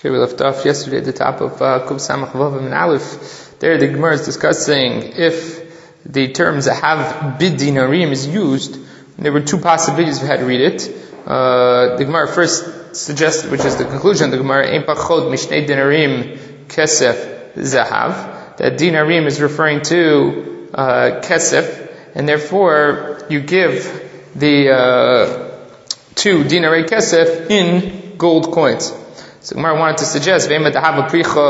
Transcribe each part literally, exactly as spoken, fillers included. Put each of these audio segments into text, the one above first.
Okay, we left off yesterday at the top of uh, Kuf Samach Vav and Aleph. There the Gemara is discussing if the term Zahav Bid Dinarim is used. There were two possibilities of how to read it. Uh, the Gemara first suggested, which is the conclusion of the Gemara, Ein Pachod Mishnei Dinarim Kesef Zahav. That Dinarim is referring to uh, Kesef, and therefore you give the uh, two Dinarei Kesef in gold coins. So Gemara wanted to suggest, why don't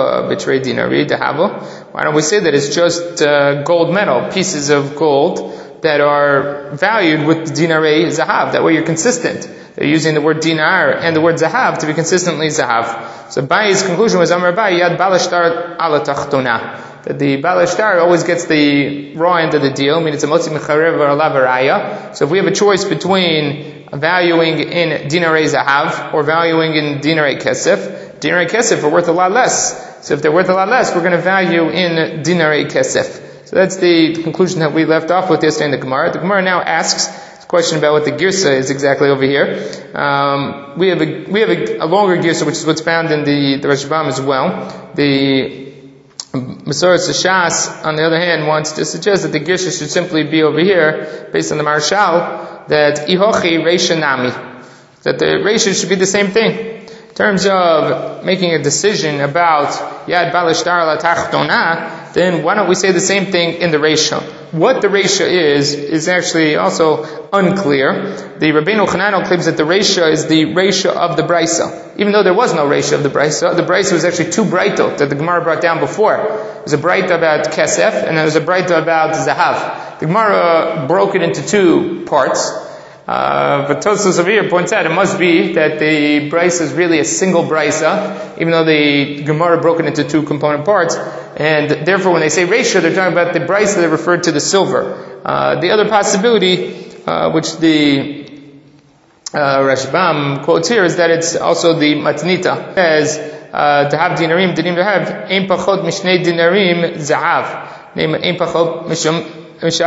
we say that it's just uh, gold metal, pieces of gold that are valued with the dinarei zahav. That way you're consistent. They're using the word dinar and the word zahav to be consistently zahav. So Bai's conclusion was, Amar Bai, Yad balashtar ala tachtona. That the balashtar always gets the raw end of the deal, meaning it's a motzi mecharev or a lavaraya. So if we have a choice between valuing in dinarei zahav or valuing in dinarei kesef, dinarei kesef are worth a lot less. So if they're worth a lot less, we're going to value in dinarei kesef. So that's the conclusion that we left off with yesterday in the Gemara. The Gemara now asks a question about what the girsa is exactly over here. Um, we have a we have a, a longer girsa, which is what's found in the, the Rashbam as well. The Masoret Shas, on the other hand, wants to suggest that the girsa should simply be over here, based on the Marshal, that ihochi reisha nami, that the reisha should be the same thing. In terms of making a decision about yad balashtar la tachtona, then why don't we say the same thing in the reisha? What the reisha is is actually also unclear. The Rabbeinu Chananel claims that the reisha is the reisha of the brisa, even though there was no reisha of the brisa. The brisa was actually two braitot that the Gemara brought down before. There was a braita about kesef and there was a braita about zahav. The Gemara broke it into two parts. Uh, but Tosfos over here points out it must be that the brisa is really a single brisa, even though the Gemara broke it into two component parts, and therefore when they say reisha, they're talking about the brisa that referred to the silver. Uh, the other possibility, uh, which the uh, Rashbam quotes here, is that it's also the matnita, as uh, to have dinarim, dinim to have ein pachot mishnei dinarim zahav, name ein pachot mishum. So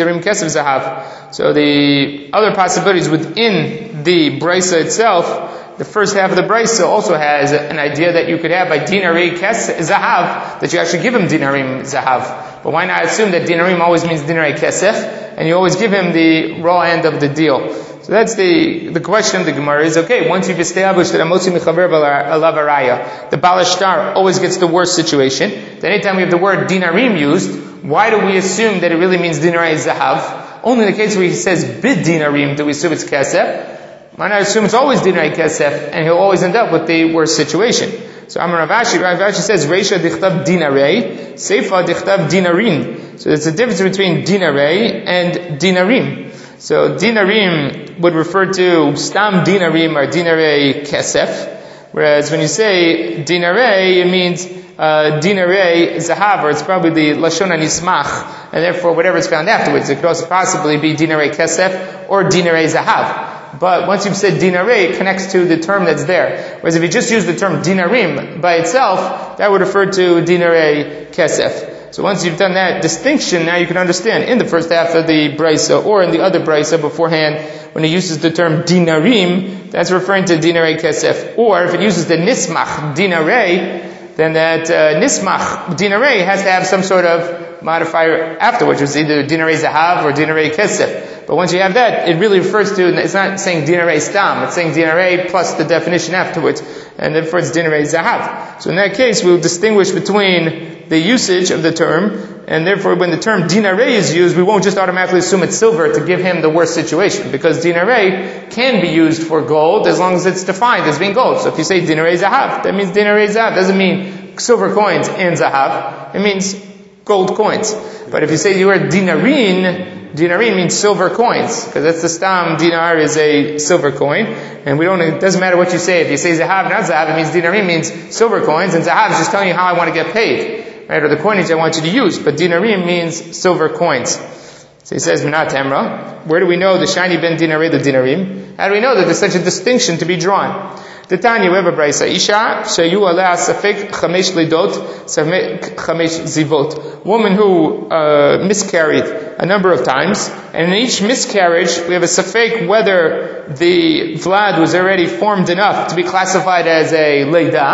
the other possibilities within the brisa itself, the first half of the brisa also has an idea that you could have by dinarei kesef zahav, that you actually give him dinarim zahav. But why not assume that dinarim always means dinarei kesef, and you always give him the raw end of the deal? So that's the the question of the Gemara is, okay, once you've established that amotzi mechaver alavaraya, the balashtar always gets the worst situation, then anytime we have the word dinarim used, why do we assume that it really means dinarei zahav? Only in the case where he says bid dinarim do we assume it's kesef. Why not assume it's always dinarei kesef, and he'll always end up with the worst situation? So Amar Rav Ashi, Rav Ashi says reisha dichtav dinarei, seifa dichtav dinarim. So there's a difference between dinarei and dinarim. So dinarim would refer to stam dinarim or dinarei kesef, whereas when you say dinarei, it means uh, dinarei zahav, or it's probably the lashon hanismach, and therefore whatever is found afterwards, it could also possibly be dinarei kesef or dinarei zahav. But once you've said dinarei, it connects to the term that's there. Whereas if you just use the term dinarim by itself, that would refer to dinarei kesef. So once you've done that distinction, now you can understand in the first half of the brisa or in the other brisa beforehand, when it uses the term dinarim, that's referring to dinarei kesef. Or if it uses the nismach dinarei, then that uh, nismach dinarei has to have some sort of modifier afterwards. It's either dinarei zahav or dinarei kesef. But once you have that, it really refers to, it's not saying dinarei stam, it's saying dinarei plus the definition afterwards, and therefore it's dinarei zahav. So in that case, we'll distinguish between the usage of the term, and therefore when the term dinarei is used, we won't just automatically assume it's silver to give him the worst situation, because dinarei can be used for gold as long as it's defined as being gold. So if you say dinarei zahav, that means dinarei zahav. Doesn't mean silver coins and zahav. It means gold coins. But if you say the word dinarin, dinarin means silver coins, because that's the stam, dinar is a silver coin, and we don't, it doesn't matter what you say. If you say zahav, not zahav, it means dinarin means silver coins, and zahav is just telling you how I want to get paid, right, or the coinage I want you to use, but dinarim means silver coins. So he says, Minat Emra, where do we know the shiny ben dinarei, the dinarim? How do we know that there's such a distinction to be drawn? The Tanya, we have a brisa. Isha shayu aleh safek chamesh lidot, safek chamesh zivot. Woman who uh, miscarried a number of times, and in each miscarriage we have a safek whether the vlad was already formed enough to be classified as a leida,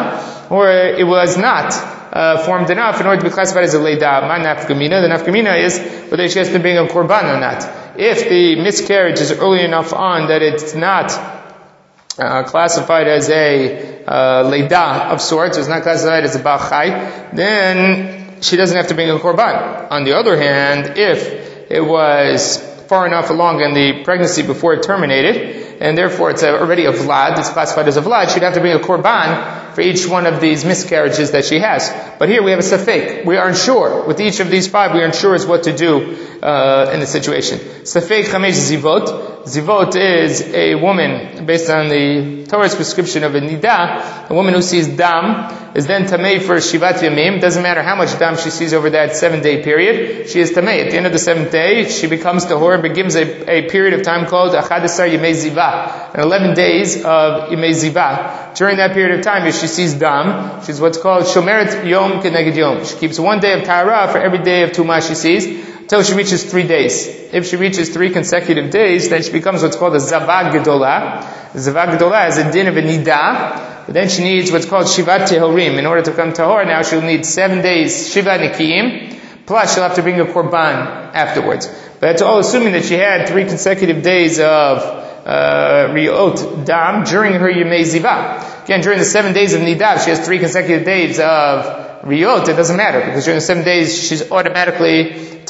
or it was not uh, formed enough in order to be classified as a leida. Ma nafkamina. The nafkamina is whether she has to bring a korban or not. If the miscarriage is early enough on that it's not uh, classified as a uh, leida of sorts, it's not classified as a bal chai, then she doesn't have to bring a korban. On the other hand, if it was far enough along in the pregnancy before it terminated, and therefore it's already a vlad, it's classified as a vlad, she'd have to bring a korban for each one of these miscarriages that she has. But here we have a safek. We are unsure. With each of these five, we are unsure as what to do uh, in the situation. Safek chamesh zivot. Zivot is a woman, based on the Torah's prescription of a nida, a woman who sees dam is then tamei for shivat yamim. Doesn't matter how much dam she sees over that seven-day period, she is tamei. At the end of the seventh day, she becomes tahor, begins a, a period of time called achadasar yemei ziva, and eleven days of yemei ziva. During that period of time, if she sees dam, she's what's called shomeret yom keneged yom. She keeps one day of tahara for every day of tumah she sees, until she reaches three days. If she reaches three consecutive days, then she becomes what's called a zavah gedolah. Zavah gedolah has a din of a nida, but then she needs what's called shivat tehorim. In order to come tahor, now she'll need seven days shivat nikiyim, plus she'll have to bring a korban afterwards. But that's all assuming that she had three consecutive days of uh, riot dam during her yemei ziva. Again, during the seven days of nida, she has three consecutive days of Riyot, it doesn't matter, because during the seven days, she's automatically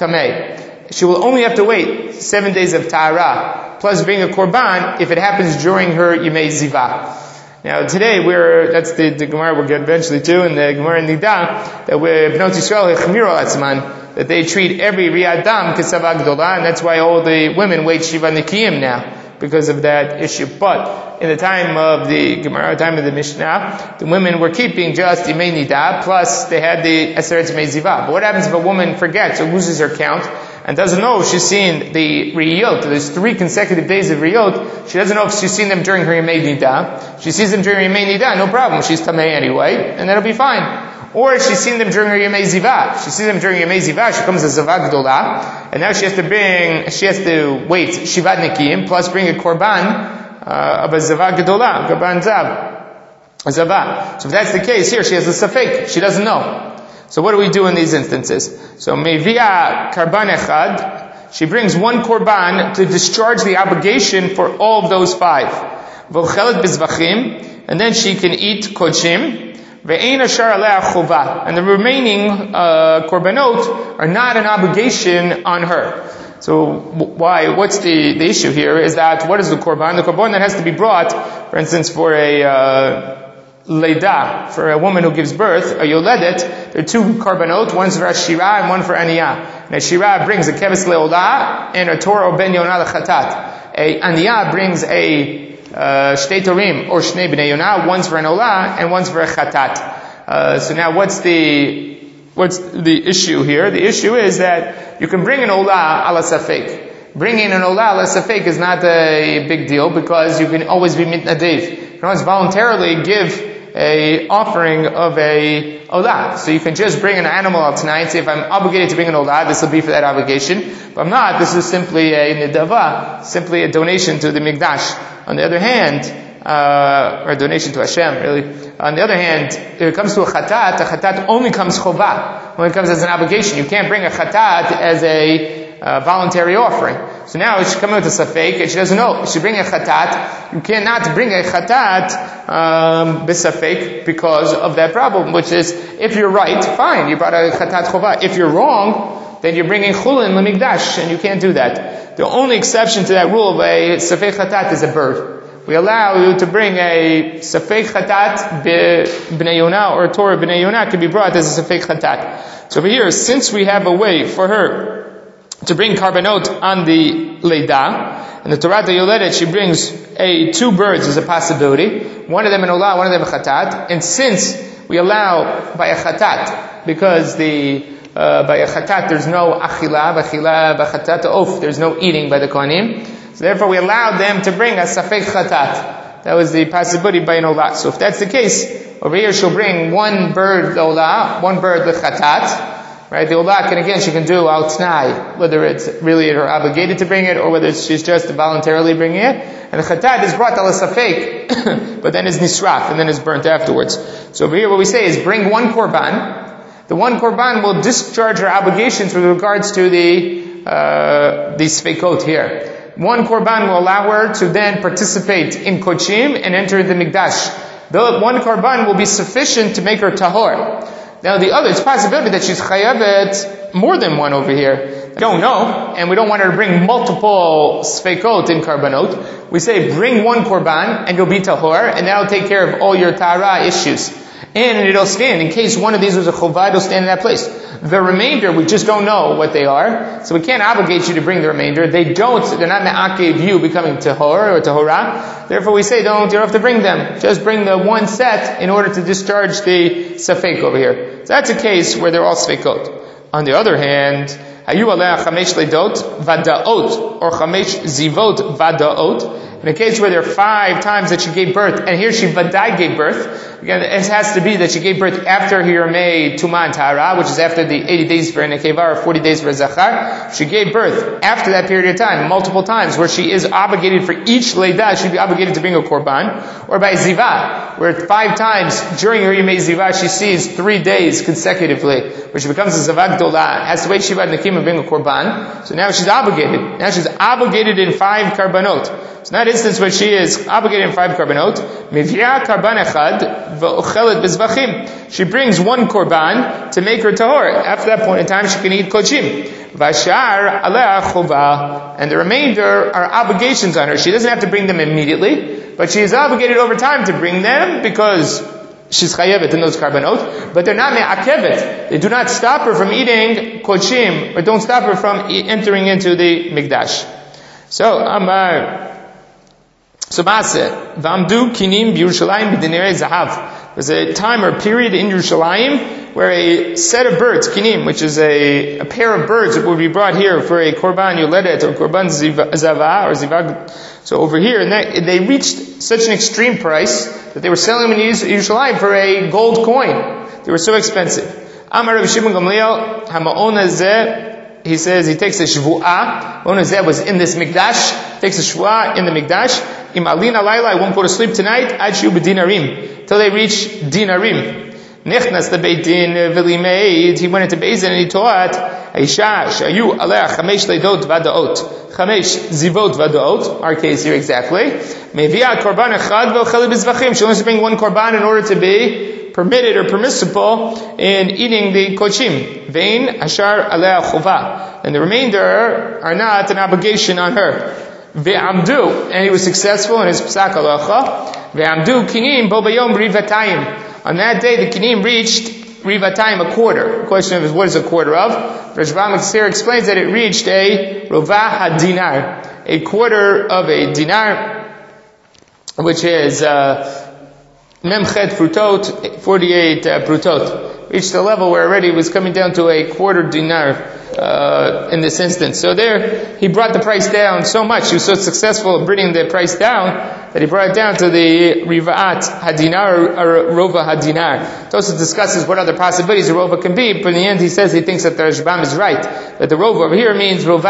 tamei. She will only have to wait seven days of tahara, plus bring a korban, if it happens during her yemei ziva. Now today, we're, that's the, the Gemara we'll get eventually to, in the Gemara Nida, that we're, Bnot Yisrael, Chmiro Atzman, that they treat every Riyad Dam Kesavah Gdolah, and that's why all the women wait Shiva Nikiyim now, because of that issue. But in the time of the Gemara, time of the Mishnah, the women were keeping just Yemei Nida, plus they had the Aseret Yemei Ziva. But what happens if a woman forgets or loses her count and doesn't know if she's seen the Riyot? There's three consecutive days of Riyot. She doesn't know if she's seen them during her Yemei Nida. She sees them during her Yemei Nida, no problem. She's Tamei anyway, and that'll be fine. Or she's seen them during her Yemei Ziva. She sees them during Yemei Ziva, she comes as Zavah Gdolah, and now she has to bring, she has to wait Shivat Nikiyim, plus bring a Korban uh, of a Zavah Gdolah, Korban Zav, a Zavah. So if that's the case, here she has a Safek, she doesn't know. So what do we do in these instances? So Mevia Karban Echad, she brings one Korban to discharge the obligation for all of those five. V'ochelet Bizvachim, and then she can eat Kodshim, and the remaining uh, korbanot are not an obligation on her. So why? What's the, the issue here? Is that what is the korban? The korban that has to be brought, for instance, for a uh, leida, for a woman who gives birth, a yoledet, there are two korbanot, one's for Ashira and one for Aniyah. And Ashira brings a keves leolah and a Torah ben yonah lechatat. A Aniyah brings a Uh, Shtei Torim or Shnei Bnei Yonah, one's for an Olah and one's for a Chatat. Uh, so now what's the, what's the issue here? The issue is that you can bring an Olah ala Safek. Bringing an Olah ala Safek is not a big deal because you can always be mitnadev. You can always voluntarily give a offering of a Olah. So you can just bring an animal out tonight, say if I'm obligated to bring an Olah, this will be for that obligation. If I'm not, this is simply a Nidava, simply a donation to the Mikdash. On the other hand, uh, or a donation to Hashem, really. On the other hand, if it comes to a chatat, a chatat only comes chovah, only comes as an obligation. You can't bring a chatat as a uh, voluntary offering. So now she's coming with a safek, and she doesn't know. If she bring a chatat, you cannot bring a chatat um, bisafek because of that problem, which is, if you're right, fine, you brought a chatat chovah. If you're wrong, then you're bringing chulin l'mikdash, and you can't do that. The only exception to that rule of a safek chatat is a bird. We allow you to bring a safek chatat b'nei yonah or a Torah b'nei yonah can be brought as a safek chatat. So over here, since we have a way for her to bring karbanot on the leida, and the Torah yoledet, she brings a two birds as a possibility, one of them an olah, one of them a chatat, and since we allow by a chatat, because the Uh, by a chatat, there's no achila, b'achila, b'chatat of, there's no eating by the kohanim. So therefore we allowed them to bring a safek chatat. That was the possibility by an olah. So if that's the case, over here she'll bring one bird olah, one bird the chatat, Right? The ulak, and again, she can do al t'nai, whether it's really her obligated to bring it, or whether she's just voluntarily bringing it. And the chatat is brought al safek, but then is nisraf, and then is burnt afterwards. So over here what we say is bring one korban. The one korban will discharge her obligations with regards to the, uh, the sfekot here. One korban will allow her to then participate in kochim and enter the mikdash. The one korban will be sufficient to make her tahor. Now the other, it's a possibility that she's chayavet more than one over here. We don't know, and we don't want her to bring multiple sfekot in karbanot. We say bring one korban and you'll be tahor, and that'll take care of all your tahara issues. And it'll stand, in case one of these was a chovah, it'll stand in that place. The remainder, we just don't know what they are, so we can't obligate you to bring the remainder. They don't, they're not me'akev you becoming tahor or tahora. Therefore we say don't, you don't have to bring them. Just bring the one set in order to discharge the safek over here. So that's a case where they're all sfekot. On the other hand, hayu aleh chamesh ledot vadaot, or chamesh zivot vadaot. In a case where there are five times that she gave birth, and here she vadai gave birth, again, it has to be that she gave birth after Hirmei Tuma and Tahara, which is after the eighty days for a Nekeva or forty days for a Zachar. She gave birth after that period of time, multiple times, where she is obligated for each Leidah, she'd be obligated to bring a Korban, or by Zivah, where five times during her Yemei Zivah, she sees three days consecutively, where she becomes a Zavak Dolah, has to wait Shivat Nakim and bring a Korban. So now she's obligated. Now she's obligated in five Karbanot. So in that instance where she is obligated in five korbanot, mivya karban echad v'ochelet bezvachim. She brings one korban to make her tahor. After that point in time, she can eat kochim. Vashar aleh chova, and the remainder are obligations on her. She doesn't have to bring them immediately, but she is obligated over time to bring them because she's chayevet in those karbanot. But they're not me'akevet. They do not stop her from eating kochim, or don't stop her from e- entering into the mikdash. So, Amar. So Maaseh, V'amdu kinim b'Yerushalayim b'dinerei zahav. There's a time or period in Yerushalayim where a set of birds, kinim, which is a, a pair of birds that would be brought here for a korban yoledet or korban zava or zivag. So over here, and that, they reached such an extreme price that they were selling them in Yerushalayim for a gold coin. They were so expensive. Amar Rabbi Shimon Gamliel, Hama'on hazeh. He says he takes a shvu'ah. Ma'on hazeh was in this mikdash. Takes a shvu'ah in the mikdash. Im alina laila, I won't go to sleep tonight. Ad shu b'dinarim, till they reach dinarim. Nichnas the Beit Din v'limeid. He went into Beit Din and he taught Aisha shayu aleh chamesh leidot vadaot, chamesh zivot vadaot. Our case here exactly. Mevi'at korban echad v'ochelet b'zvachim. She wants to bring one korban in order to be permitted or permissible in eating the kochim. Vein ashar aleh chova, and the remainder are not an obligation on her. Ve'amdu, and he was successful in his psak halacha. Ve'amdu kinim bo bayom rivatayim. On that day, the kinim reached rivatayim, a quarter. The question is, what is a quarter of? Rashbam Tzir explains that it reached a rovah hadinar, a quarter of a dinar, which is uh, memchet prutot, forty-eight uh, prutot. Reached a level where already it was coming down to a quarter dinar. Uh, in this instance. So there, he brought the price down so much, he was so successful in bringing the price down, that he brought it down to the Rivaat Hadinar or Rova Hadinar. It also discusses what other possibilities a Rova can be, but in the end he says he thinks that the Rashbam is right, that the Rova over here means Rova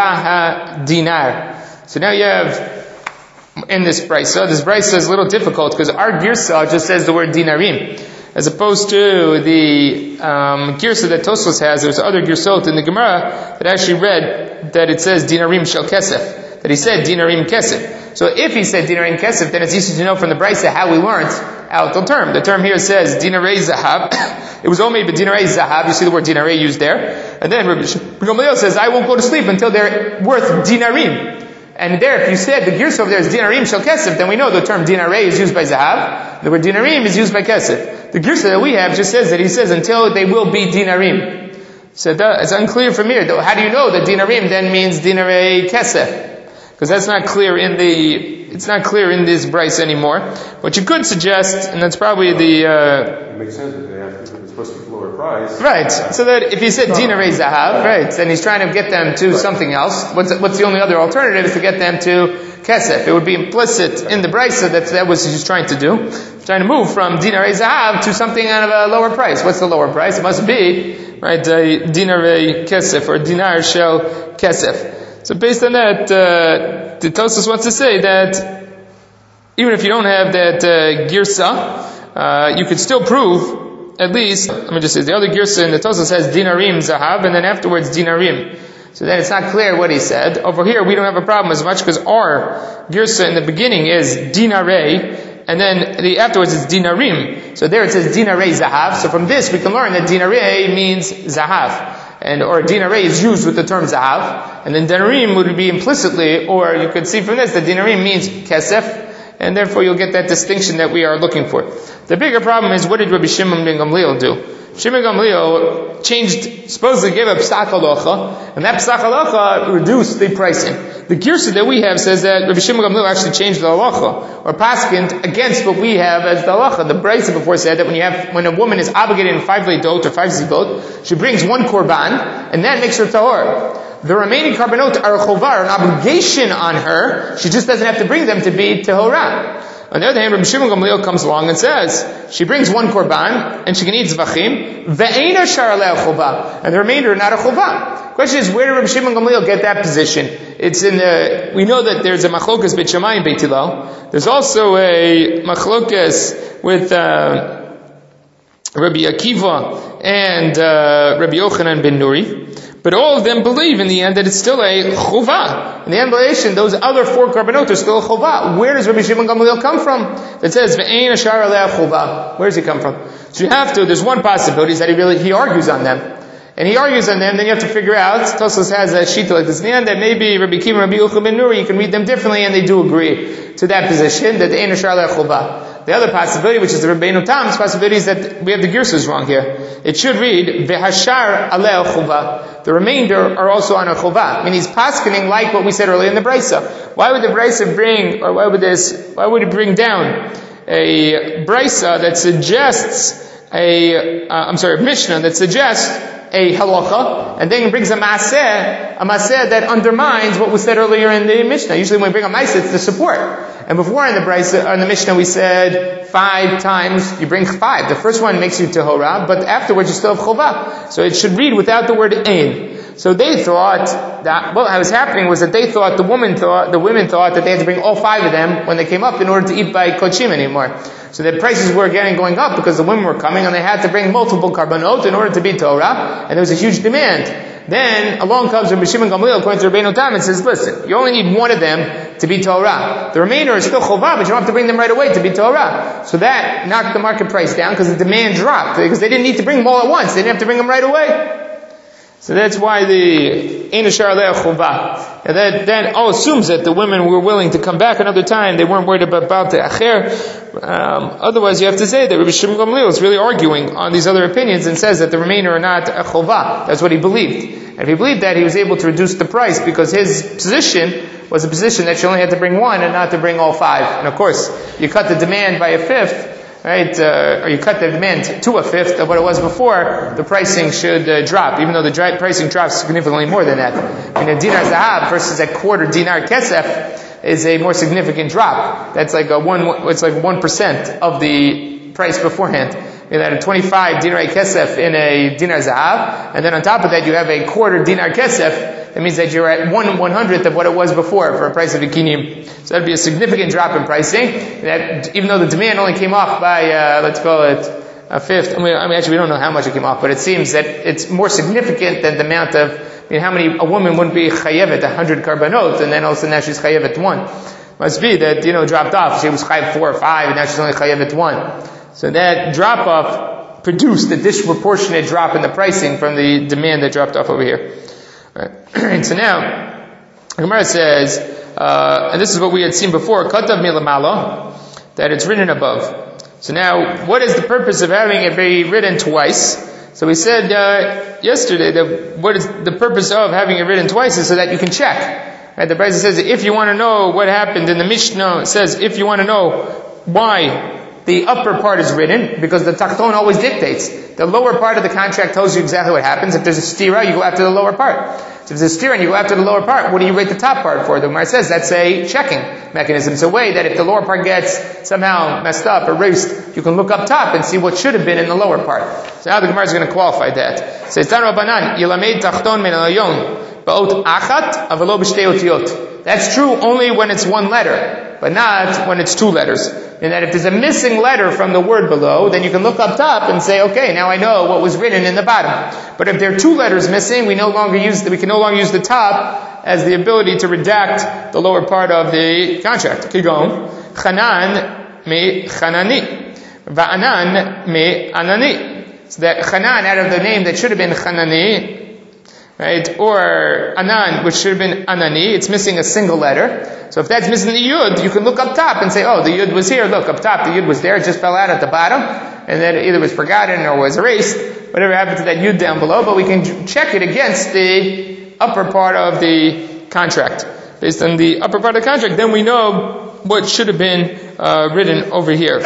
Hadinar. So now you have, in this price, so this price is a little difficult, because our Girsa just says the word dinarim. As opposed to the um, girsa that Tosfos has, there's other girsot in the Gemara that actually read that it says dinarim shel kesef, that he said dinarim kesef. So if he said dinarim kesef, then it's easy to know from the Brisa how we learned out the term. The term here says dinarei zahav. It was only but dinarei zahav. You see the word dinarei used there. And then Rabbi Gamliel says, I won't go to sleep until they're worth dinarim. And there, if you said the girsa over there is dinarim shel kesef, then we know the term dinarei is used by zahav. The word dinarim is used by kesef. The girsa that we have just says that he says until they will be dinarim. So that, it's unclear from here. How do you know that dinarim then means dinarei kesef? Because that's not clear in the, it's not clear in this Bryce anymore. What you could suggest, and that's probably the, uh, it makes sense that they have to, if it's supposed to be lower price. Right. So that if he said dinarei zahav, right, then he's trying to get them to right. something else. What's what's the only other alternative is to get them to kesef. It would be implicit in the brisa that that was he's trying to do. He's trying to move from dinarei zahav to something out of a lower price. What's the lower price? It must be, right, uh, dinarei kesef or dinar shel kesef. So based on that, uh, the Tosfos wants to say that even if you don't have that uh, girsa, uh, you could still prove, at least, let me just say, the other girsa in the Tosfos says dinarim zahav, and then afterwards dinarim. So then it's not clear what he said. Over here, we don't have a problem as much because our girsa in the beginning is dinarei, and then the afterwards it's dinarim. So there it says dinarei zahav. So from this we can learn that dinarei means zahav. And, or dinarei is used with the term zahav. And then dinarim would be implicitly, or you could see from this that dinarim means kesef. And therefore you'll get that distinction that we are looking for. The bigger problem is, what did Rabbi Shimon ben Gamliel do? Shimon ben Gamliel changed, supposedly gave a psak halacha, and that psak halacha reduced the pricing. The girsa that we have says that Rabbi Shimon ben Gamliel actually changed the halacha, or paskind against what we have as the halacha. The brisa before said that when you have, when a woman is obligated in five leidot or five zigot, she brings one korban, and that makes her tahor. The remaining korbanot are a chovar, an obligation on her. She just doesn't have to bring them to be tehorah. On the other hand, Rabbi Shimon Gamliel comes along and says, she brings one korban, and she can eat zvachim, ve'ena shar aleh chova, and the remainder are not a chova. Question is, where did Rabbi Shimon Gamliel get that position? It's in the, we know that there's a machlokas Beit Shammai and Beit Hillel. There's also a machlokas with, uh, Rabbi Akiva and, uh, Rabbi Yochanan ben Nuri. But all of them believe in the end that it's still a chuvah. In the ambulation, those other four korbanot are still a chuvah. Where does Rabbi Shimon Gamliel come from? That says, ve'ein ashar aleh chuvah. Where does he come from? So you have to, there's one possibility is that he really, he argues on them. And he argues on them, then you have to figure out, Tosfos has a sheet like this in the end, that maybe Rabbi Akiva and Rabbi Yochanan ben Nuri, you can read them differently, and they do agree to that position, that ve'ein ashar aleh chuvah. The other possibility, which is the Rabbeinu Tam's possibility, is that we have the girsas wrong here. It should read, ve'hashar aleh chuvah. The remainder are also on a chuvah. I mean, he's paskening like what we said earlier in the brisa. Why would the brisa bring, or why would this, why would it bring down a brisa that suggests a, uh, I'm sorry, a Mishnah that suggests a halacha, and then he brings a maseh, a maseh that undermines what was said earlier in the Mishnah. Usually when we bring a maseh, it's the support. And before in the brisa, in the Mishnah, we said five times you bring five. The first one makes you tehorah, but afterwards you still have chovah. So it should read without the word ein. So they thought that what was happening was that they thought the woman thought the women thought that they had to bring all five of them when they came up in order to eat by kochim anymore. So the prices were getting going up because the women were coming and they had to bring multiple korbanot in order to be Torah, and there was a huge demand. Then along comes Rabbi Shimon Gamliel according to Rabbeinu Tam and says, listen, you only need one of them to be Torah. The remainder is still chovah, but you don't have to bring them right away to be Torah. So that knocked the market price down because the demand dropped, because they didn't need to bring them all at once. They didn't have to bring them right away. So that's why the Ein Ashar Aleh Chovah. And that then all assumes that the women were willing to come back another time. They weren't worried about, about the Acher. Um, otherwise, you have to say that Rabbi Shimon Gamliel is really arguing on these other opinions and says that the remainder are not a Chovah. That's what he believed. And if he believed that, he was able to reduce the price because his position was a position that you only had to bring one and not to bring all five. And of course, you cut the demand by a fifth, right, uh, or you cut the demand to a fifth of what it was before, the pricing should uh, drop, even though the dry pricing drops significantly more than that. I mean, a dinar zahav versus a quarter dinar kesef is a more significant drop. That's like a one, it's like one percent of the price beforehand. You had a twenty-five dinar kesef in a dinar zahav, and then on top of that you have a quarter dinar kesef. That means that you're at one one hundredth of what it was before for a price of a kinim. So that'd be a significant drop in pricing. That even though the demand only came off by uh, let's call it a fifth. I mean, I mean, actually, we don't know how much it came off, but it seems that it's more significant than the amount of. I mean, how many a woman wouldn't be chayevet a hundred korbanot, and then also now she's chayevet one. Must be that you know dropped off. She was chayev four or five, and now she's only chayevet one. So that drop off produced a disproportionate drop in the pricing from the demand that dropped off over here. Right. So now, Gemara says, uh, and this is what we had seen before, katav milamala, that it's written above. So now, what is the purpose of having it be written twice? So we said uh, yesterday that what is the purpose of having it written twice is so that you can check. Right? The Brisa says, if you want to know what happened in the Mishnah, it says, if you want to know why the upper part is written because the tachton always dictates. The lower part of the contract tells you exactly what happens. If there's a stira, you go after the lower part. So if there's a stira and you go after the lower part, what do you rate the top part for? The Gemara says that's a checking mechanism. It's a way that if the lower part gets somehow messed up, erased, you can look up top and see what should have been in the lower part. So now the Gemara is going to qualify that. It says, Tan Rabbanan, Yilamed tachton min alayon, ba'ot achat, avalo b'shtei otiyot. That's true only when it's one letter, but not when it's two letters. And that if there's a missing letter from the word below, then you can look up top and say, okay, now I know what was written in the bottom. But if there are two letters missing, we no longer use the, we can no longer use the top as the ability to redact the lower part of the contract. Keep going. Chanan me chanani, va'anan me anani. So that Chanan out of the name that should have been Chanani, right? Or Anan, which should have been Anani, it's missing a single letter. So if that's missing the Yud, you can look up top and say, oh, the Yud was here, look, up top, the Yud was there, it just fell out at the bottom, and then it either was forgotten or was erased, whatever happened to that Yud down below, but we can check it against the upper part of the contract. Based on the upper part of the contract, then we know what should have been uh, written over here.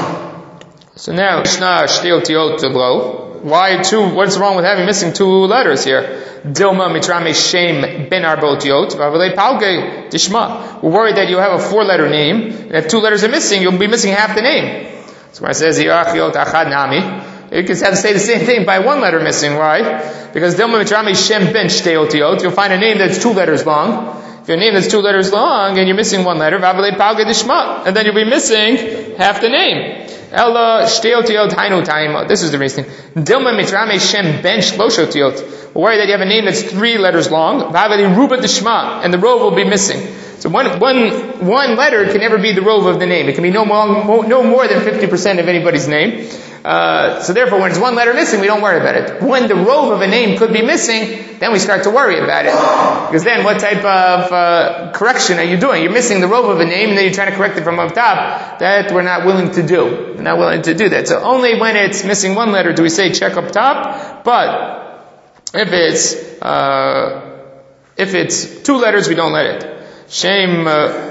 So now, Shna Shtei Otiyot below. Why two? What's wrong with having missing two letters here? Dilma mitrame shem ben arba otiyot v'avalei palge dishma. We're worried that you have a four-letter name, and if two letters are missing, you'll be missing half the name. So when it says Yachiyot achad nami, you can have to say the same thing by one letter missing. Why? Because Dilma mitrame shem ben shtei otiyot, you'll find a name that's two letters long. If your name is two letters long and you're missing one letter, v'avalei palge dishma, and then you'll be missing half the name. Ella shtei otiyot hainu taima. This is the reason. Dilma mitrame shem ben shlosh otiyot. We're worried that you have a name that's three letters long. V'aveli ruba dishma, and the rov will be missing. So one, one, one letter can never be the rov of the name. It can be no more, no more than fifty percent of anybody's name. Uh, so therefore, when it's one letter missing, we don't worry about it. When the rov of a name could be missing, then we start to worry about it. Because then what type of uh, correction are you doing? You're missing the rov of a name, and then you're trying to correct it from up top. That we're not willing to do. We're not willing to do that. So only when it's missing one letter do we say check up top. But if it's uh, if it's two letters, we don't let it. Shame. Uh,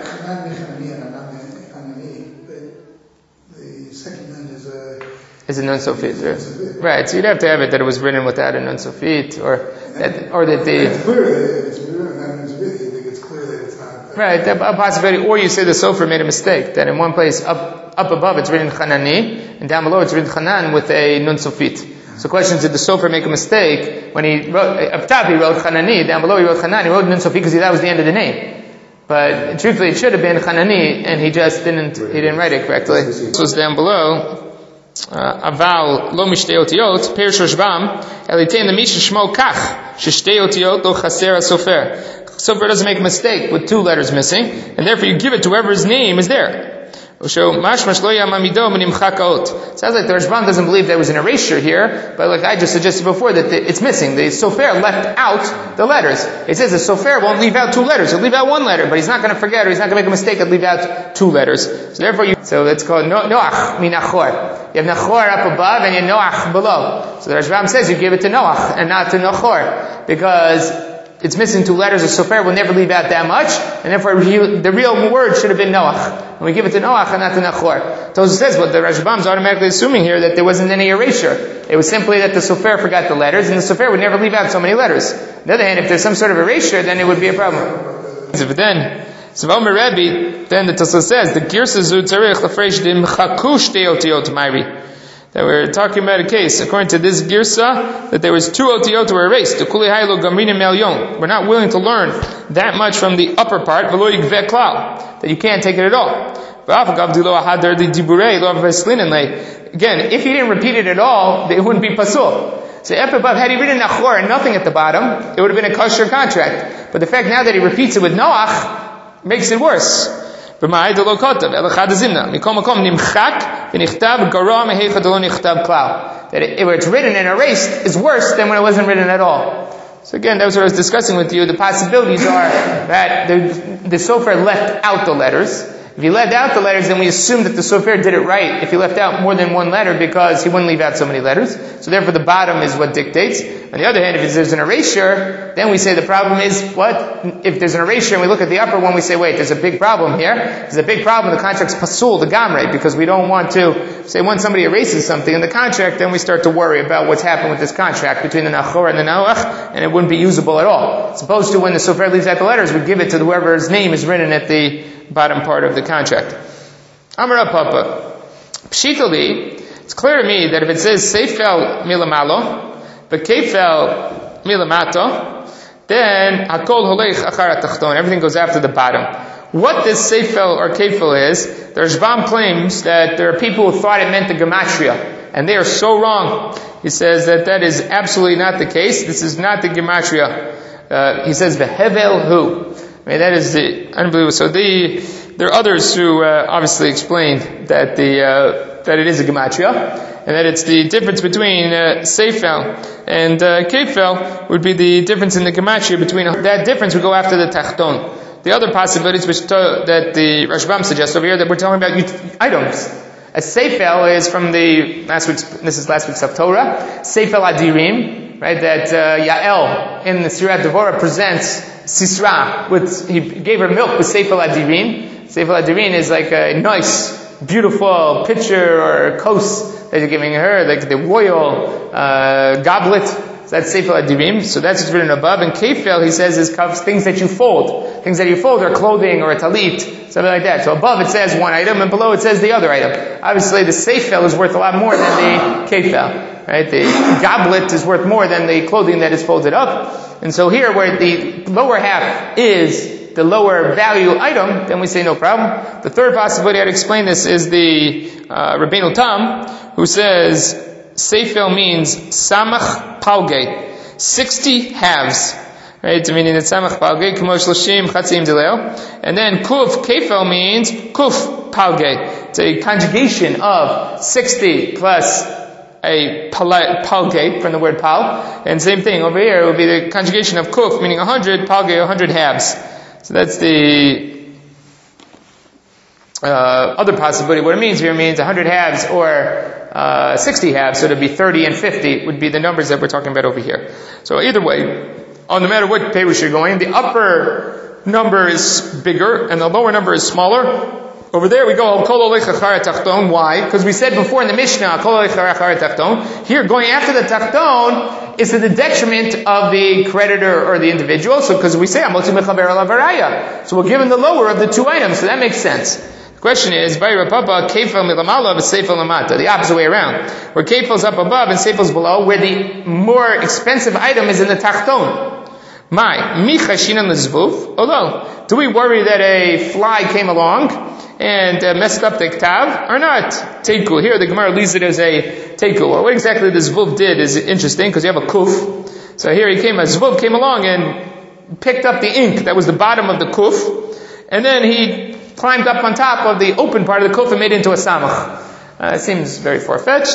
Is a nun sofit, right? Right. So you'd have to have it that it was written without a nun sofit, or that, or that the. It's clear that it's written, that means really, you think it's clear that it's not. Right. A possibility, or you say the sofer made a mistake that in one place up up above it's written Chanani, and down below it's written Chanan with a nun sofit. So the question is, did the sofer make a mistake when he wrote up top? He wrote Chanani, down below he wrote Chanan. He wrote nun sofit because that was the end of the name. But truthfully, it should have been Chanani, and he just didn't. He didn't write it correctly. This was down below. Aval lo mishtei otiyot perish Rashbam elitein the misha shmo kach sheshtei otiyot lo chaser hasofer. Sofer doesn't make a mistake with two letters missing, and therefore you give it to whoever's name is there. So mashmash lo yamamido minimchak haot. Sounds like the Rashbam doesn't believe there was an erasure here, but like I just suggested before, that the, it's missing. The sofer left out the letters. It says the sofer won't leave out two letters. He'll leave out one letter, but he's not going to forget, or he's not going to make a mistake and leave out two letters. So therefore, you, so it's called no, Noach minachor. You have Nachor up above and you have Noach below. So the Rashbam says you give it to Noach and not to Nachor, because it's missing two letters. The sofer will never leave out that much, and therefore the real word should have been Noach. And we give it to Noach and not to Nachor. So it says what the Rashbam is automatically assuming here, that there wasn't any erasure. It was simply that the sofer forgot the letters, and the sofer would never leave out so many letters. On the other hand, if there's some sort of erasure, then it would be a problem. But then, so Omer Rebbe, then the Tosfos says, the Girsa zu tzarich lefresh dim chaku shtei otiyot mayri. That we're talking about a case, according to this Girsa, that there was two otiyot were erased. The kuli haylo gamrinim melyon. We're not willing to learn that much from the upper part, v'lo yigveh klal, that you can't take it at all. Again, if he didn't repeat it at all, it wouldn't be pasul. So up above, had he written Nachor and nothing at the bottom, it would have been a kosher contract. But the fact now that he repeats it with Noach makes it worse. That it, where it's written and erased is worse than when it wasn't written at all. So again, that was what I was discussing with you. The possibilities are that the, the sofer left out the letters, If he left out the letters, then we assume that the sofer did it right if he left out more than one letter because he wouldn't leave out so many letters. So therefore the bottom is what dictates. On the other hand, if there's an erasure, then we say the problem is what? If there's an erasure and we look at the upper one, we say, wait, there's a big problem here. There's a big problem. The contract's pasul, the gamre, because we don't want to say when somebody erases something in the contract, then we start to worry about what's happened with this contract between the nachor and the nauach, and it wouldn't be usable at all. As opposed to when the sofer leaves out the letters, we give it to whoever's name is written at the bottom part of the contract. Amar Papa. Pshitali, it's clear to me that if it says seifel milamalo, but kefel milamato, then hakol holech achar atachton, everything goes after the bottom. What this seifel or kefel is, the Rashbam claims that there are people who thought it meant the gematria, and they are so wrong. He says that that is absolutely not the case. This is not the gematria. Uh, he says vehevel hu. I mean, that is the unbelievable. So the, there are others who uh, obviously explain that the uh, that it is a gematria, and that it's the difference between uh, seifel and uh, kefel would be the difference in the gematria between that difference would go after the tachton. The other possibilities which to, that the Rashbam suggests over here that we're talking about ut- items. A seifel is from the last week's. This is last week's Haftorah. Seifel adirim, right? That uh, Yael in the Sirat Devorah presents Sisra with he gave her milk with Seifel adirim. Seifel adirim is like a nice, beautiful pitcher or kos that you're giving her, like the royal uh, goblet. So that's Seifel adirim. So that's what's written above. And kefel, he says, is things that you fold. Things that you fold are clothing or a talit, something like that. So above it says one item, and below it says the other item. Obviously, the seifel is worth a lot more than the kefel. Right? The goblet is worth more than the clothing that is folded up. And so here, where the lower half is the lower value item, then we say no problem. The third possibility I'd explain this is the uh, Rabbeinu Tam, who says seifel means samach palge, sixty halves. Right, meaning that samach palge, k'mo shloshim chatzim dileo. And then kuf kefel means kuf palge. It's a conjugation of sixty plus a palge from the word pal. And same thing over here, it would be the conjugation of kuf, meaning one hundred, palge, one hundred halves. So that's the uh, other possibility. What it means here means one hundred halves or uh, sixty halves, so it would be thirty and fifty would be the numbers that we're talking about over here. So either way, oh, no matter what perush you're going, the upper number is bigger and the lower number is smaller. Over there we go, kol olech achar tachton. Why? Because we said before in the Mishnah, kol olech achar tachton. Here, going after the tachton is to the detriment of the creditor or the individual. So, because we say, amotzi mechaber alav haraya. So we're given the lower of the two items, so that makes sense. The question is, Bayra Papa, kefel milamala, but seifel lamata. The opposite way around. Where kefel's up above and seifel's below, where the more expensive item is in the tachton. My, mi chashinan l'zvuv. Although, do we worry that a fly came along and uh, messed up the ktav or not? Teiku. Here the Gemara leaves it as a teiku. Well, what exactly the zvuv did is interesting because you have a kuf. So here he came, a zvuv came along and picked up the ink that was the bottom of the kuf, and then he climbed up on top of the open part of the kuf and made it into a samach. Uh, it seems very far-fetched.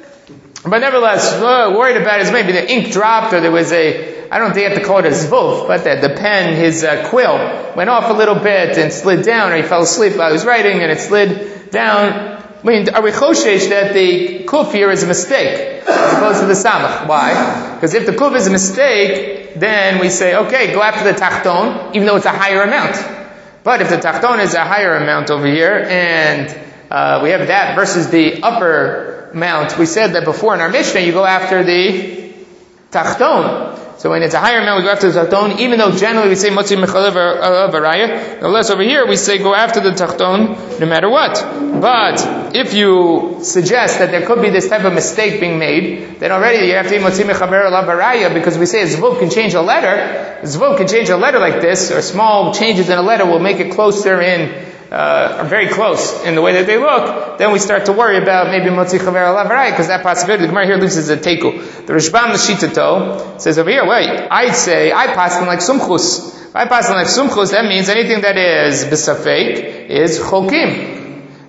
But nevertheless, uh, worried about is maybe the ink dropped or there was a, I don't think you have to call it a zvuf, but the, the pen, his uh, quill, went off a little bit and slid down, or he fell asleep while he was writing and it slid down. I mean, are we choshesh that the kuf here is a mistake as opposed to the samach? Why? Because if the kuf is a mistake, then we say, okay, go after the tachton, even though it's a higher amount. But if the tachton is a higher amount over here, and uh, we have that versus the upper amount, we said that before in our Mishnah, you go after the tachton. So when it's a higher amount, we go after the tachton, even though generally we say motzi mechalev alav haraya. Nonetheless, over here we say go after the tachton no matter what. But if you suggest that there could be this type of mistake being made, then already you have to motzi mechaber alav haraya, because we say a zvuk can change a letter. A zvuk can change a letter like this, or small changes in a letter will make it closer in. Uh, are very close in the way that they look, then we start to worry about maybe motzi chaver alav haraya, because that possibility, the Gemara here loses a teku. The Rishbam L'Shitato says over here, wait, I'd say, I pass them like sumchus. If I pass them like sumchus, that means anything that is b'safek is chokim.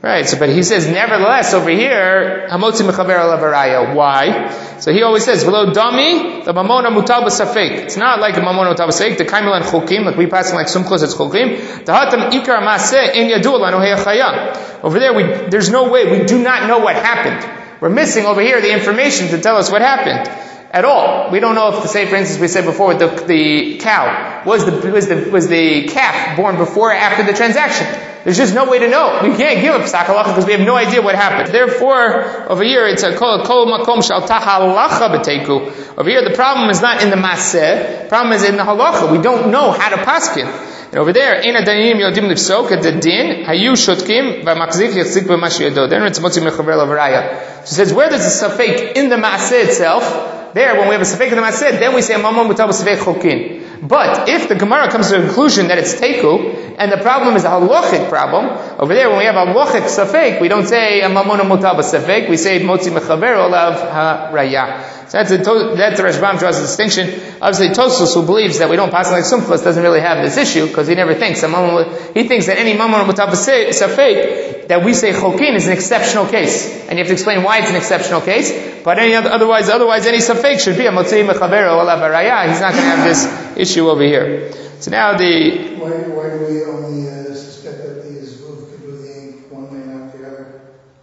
Right, so but he says, nevertheless, over here, hamotzi mechaber alav araya. Why? So he always says, v'lo dami, the mamona mutal b'safek. It's not like a mamona mutal b'safek, the kaimel and chokim, like we pass like sumchos, it's chokim. The hatam ikar maseh en yadu lanu heyachaya. Over there, we, there's no way, we do not know what happened. We're missing over here the information to tell us what happened. At all. We don't know if the say, for instance, we said before with the, the cow, was the, was the, was the calf born before or after the transaction? There's just no way to know. We can't give a psak halacha because we have no idea what happened. Therefore, over here it's a kol kol makom shal tahalacha b'teiku. Over here the problem is not in the maseh, the problem is in the halacha. We don't know how to paskin. And over there, in a danim yodim lifsok at the din hayu shotkim v'makzik yachzik b'mash yado. Then it's motzi mechaber lavaraya. She says, where does the safek in the maseh itself? There, when we have a safek in the maseh, then we say mamon mutal b'safek chokin. But if the Gemara comes to the conclusion that it's teiku, and the problem is a halachic problem, over there when we have a halachic safek, we don't say a mamon mutal b'safek, we say motzi mechaber olav ha-raya. So that's a, that's the Rashbam draws a distinction. Obviously, Tosfos, who believes that we don't pass like Sumchos, doesn't really have this issue, because he never thinks, he thinks that any mamon mutal b'safek, that we say chokin is an exceptional case. And you have to explain why it's an exceptional case. But any other, otherwise, otherwise any safek should be a motzi mechaber olav ha-raya. He's not going to have this issue over here. So now the... Why, why do we only uh, suspect that the Zvuv could do the ink one man after the other?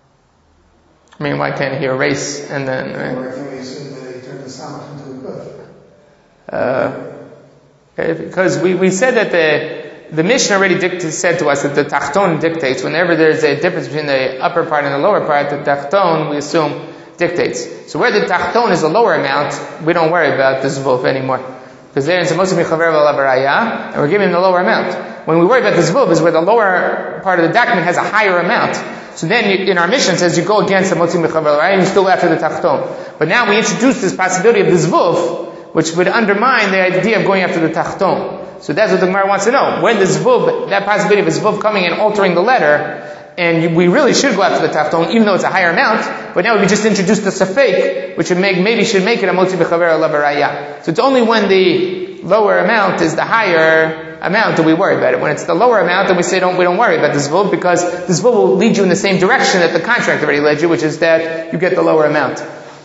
I mean, why can't he erase and then... Right? Or can we assume that he turned the samach into a kuf? Uh, okay, because we, we said that the the Mishnah already dict- said to us that the tachton dictates. Whenever there's a difference between the upper part and the lower part, the tachton, we assume, dictates. So where the tachton is a lower amount, we don't worry about the Zvuv anymore. Because there it's supposed to be chaver v'alavaraya, and we're giving him the lower amount. When we worry about the zvuv is where the lower part of the document has a higher amount. So then you, in our mission says you go against the motzi mechaber v'alavaraya and you still after the tachton. But now we introduce this possibility of the zvuv, which would undermine the idea of going after the tachton. So that's what the Gemara wants to know. When the zvuv, that possibility of a zvuv coming and altering the letter, and we really should go after the tachton, even though it's a higher amount, but now we just introduced the safek, which would make, maybe should make it a motzi mechaber v'alavaraya. So it's only when the lower amount is the higher amount that we worry about it. When it's the lower amount, then we say don't, we don't worry about the zvuv, because the zvuv will lead you in the same direction that the contract already led you, which is that you get the lower amount.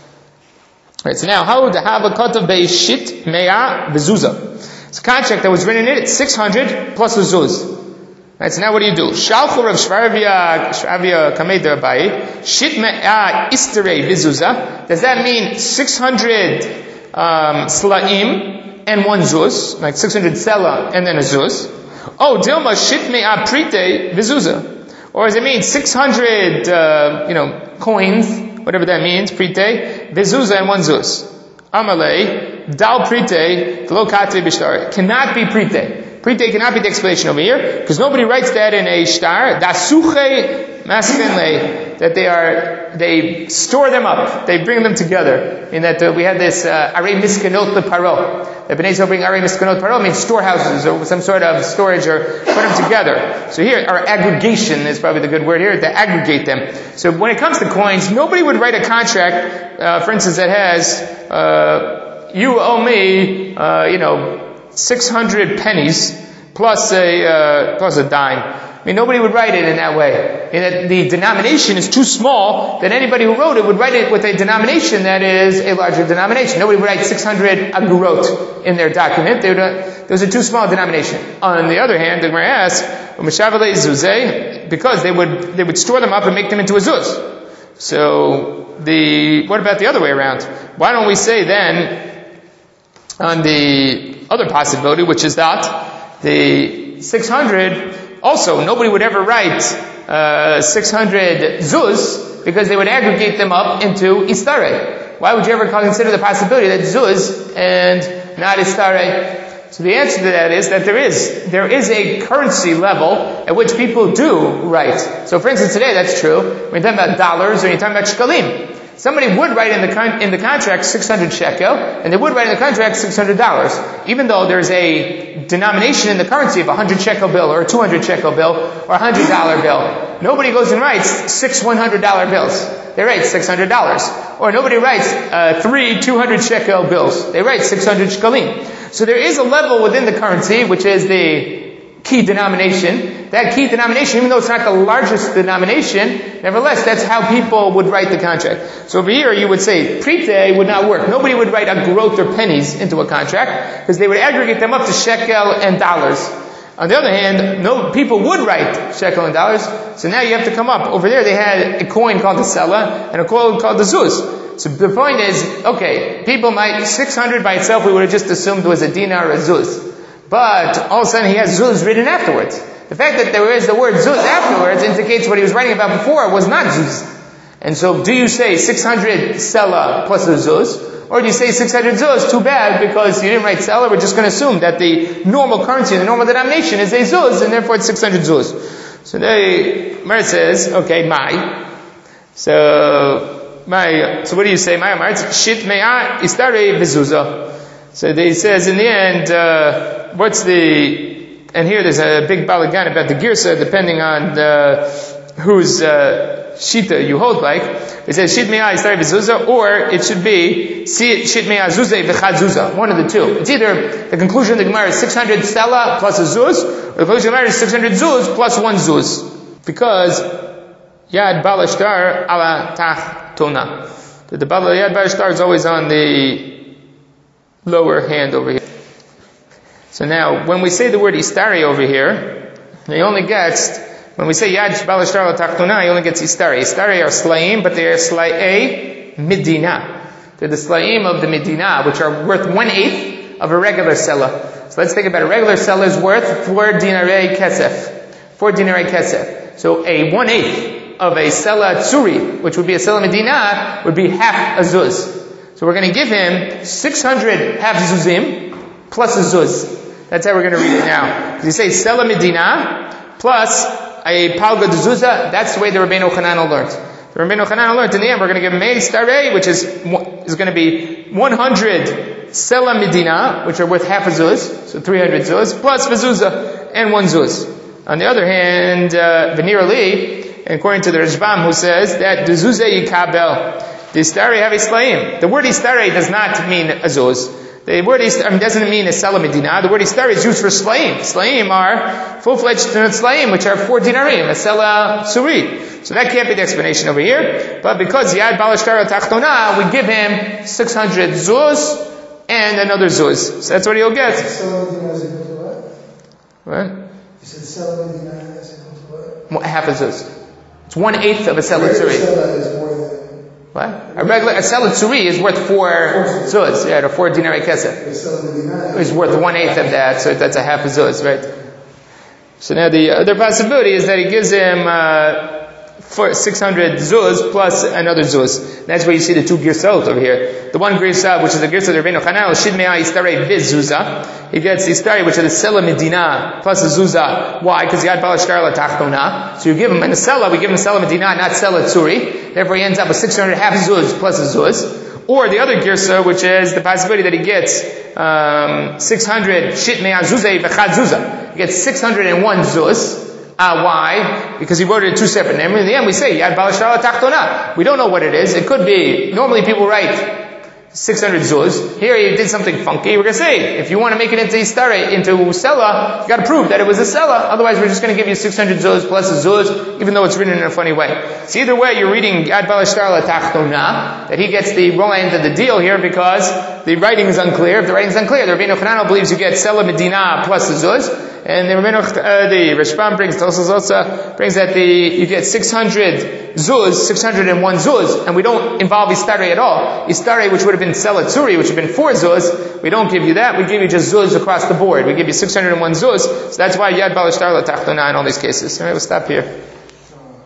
Right, so now, how would have a kotav beishit mea v'zuzah? It's a contract that was written in it, it's six hundred plus a zuz. Right, so now what do you do? Shalchu Rav Shravia, Shravia Kamei Bai, Shit Me'a Istere Vizuza. Does that mean six hundred um, slaim and one zuz? Like six hundred sela and then a zuz? Oh, Dilma Shit Me'a Prite Vizuza. Or does it mean six hundred, uh, you know, coins, whatever that means, Prite, Vizuza and one zuz? Amalei, Dal Prite, Glo Kate Bishtar. Cannot be Prite. Prite cannot be the explanation over here, because nobody writes that in a shtar. Dasuche maskenle, that they are, they store them up, they bring them together. In that uh, we had this uh, arei miskanot leparo. The Bnei Yisrael bring arei miskanot paro means storehouses or some sort of storage or put them together. So here, our aggregation is probably the good word here, to aggregate them. So when it comes to coins, nobody would write a contract, uh, for instance, that has, uh, you owe me, uh, you know, six hundred pennies plus a uh, plus a dime. I mean, nobody would write it in that way. In that the denomination is too small that anybody who wrote it would write it with a denomination that is a larger denomination. Nobody would write six hundred agurot in their document. They would, uh, those are too small denomination. On the other hand, the Gemara asks, because they would they would store them up and make them into a zuz. So the what about the other way around? Why don't we say then on the other possibility, which is that the six hundred, also nobody would ever write uh, six hundred zuz, because they would aggregate them up into istare. Why would you ever consider the possibility that zuz and not istare? So the answer to that is that there is there is a currency level at which people do write. So for instance, today that's true. When you're talking about dollars or you're talking about shkalim, somebody would write in the con- in the contract six hundred shekel, and they would write in the contract six hundred dollars, even though there's a denomination in the currency of a one hundred shekel bill, or a two hundred shekel bill, or a one hundred dollar bill. Nobody goes and writes six one hundred dollar bills. They write six hundred dollars. Or nobody writes uh, three two hundred shekel bills. They write six hundred shekalim. So there is a level within the currency, which is the key denomination. That key denomination, even though it's not the largest denomination, nevertheless, that's how people would write the contract. So over here, you would say, prite would not work. Nobody would write a groth or pennies into a contract, because they would aggregate them up to shekel and dollars. On the other hand, no people would write shekel and dollars, so now you have to come up. Over there, they had a coin called the sela, and a coin called the zuz. So the point is, okay, people might, six hundred by itself, we would have just assumed was a dinar or a zuz. But all of a sudden he has zuz written afterwards. The fact that there is the word zuz afterwards indicates what he was writing about before was not zuz. And so do you say six hundred sela plus a zuz? Or do you say six hundred zuz? Too bad, because you didn't write sela. We're just going to assume that the normal currency, the normal denomination is a zuz, and therefore it's six hundred zuz. So the Mer says, okay, my. So, my, so what do you say? My Mer, shit me'a istare bezuza. So he says in the end, uh, what's the, and here there's a big balagan about the girsa, depending on the, whose uh, shita you hold like. It says shit me'a istare bezuza, or it should be shit me'a zuza v'chad zuza, one of the two. It's either the conclusion of the Gemara is six hundred stela plus a zuz, or the conclusion of the Gemara is six hundred zuz plus one zuz, because yad balashtar ala tachtona. The yad balashtar is always on the lower hand over here. So now, when we say the word istari over here, he only gets, when we say yad balashtar la tachtuna, he only gets istari. Istari are slayim, but they are slayei midina. They're the slayim of the midina, which are worth one eighth of a regular sela. So let's think about it. A regular sela is worth four dinarei kesef. Four dinarei kesef. So a one eighth of a sela tsuri, which would be a sela medina, would be half a zuz. So we're going to give him six hundred half zuzim plus a zuz. That's how we're going to read it now. Because you say sela medina plus a palga de zuzah. That's the way the Rabbeinu Chananel learned. The Rabbeinu Chananel learned in the end we're going to give him a starei, which is is going to be one hundred sela medina, which are worth half a zuz, so three hundred zuz, plus v'zuzah and one zuz. On the other hand, uh, Venir Ali, according to the Rashbam, who says that the zuzah yikabel. The istari have islayim. The word istari does not mean azuz. The word istari doesn't mean a sela medina. The word istari is used for slayim. Slayim are full-fledged slayim, which are four dinarim, a sela suri. So that can't be the explanation over here. But because yad balashtar tachtona, we give him six hundred zuz and another zuz. So that's what he'll get. Sela medina is equal to what? What? You said sela medina is equal to what? Half a zuz. It's one eighth of a sela suri. Sela is more than. What? A regular, a sela tsuri is worth four zuz, yeah, or four dinarei kesef. It's worth one eighth of that, so that's a half a zuz, right? So now the other possibility is that he gives him, uh, for six hundred zuz plus another zuz. That's where you see the two girsot over here. The one girsah, which is the girsah of Rabbeinu Chananel, shid me'a istarei viz zuzah. He gets the istari, which is the sela medina plus a zuzah. Why? Because he had balashtar la tachtona. So you give him in the sela, we give him sela medina, not sela tsuri. Therefore he ends up with six hundred half zuz plus a zuz. Or the other girsah, which is the possibility that he gets um, six hundred shit me'a zuzah v'chad zuzah. He gets six hundred one zuz. Uh, why? Because he wrote it in two separate names. In the end we say, Yad Balashar Tachtona. We don't know what it is. It could be, normally people write six hundred zuz. Here he did something funky. We're going to say, if you want to make it into istare, into sela, you got to prove that it was a sela. Otherwise we're just going to give you six hundred zuz plus a zuz, even though it's written in a funny way. So either way, you're reading Yad Balashar Tachtona, that he gets the raw end of the deal here because the writing is unclear. If the writing is unclear, the Rabbeinu Chananel believes you get sela medina plus the zuz. And the Rabbeinu, uh, the Rashbam brings, Tosas also brings that the, you get six hundred zuz, six hundred one zuz, and we don't involve istare at all. Istare, which would have been sela tsuri, which would have been four zuz, we don't give you that, we give you just zuz across the board. We give you six hundred one zuz, so that's why yad balashtar la tachtona in all these cases. Alright, we'll stop here.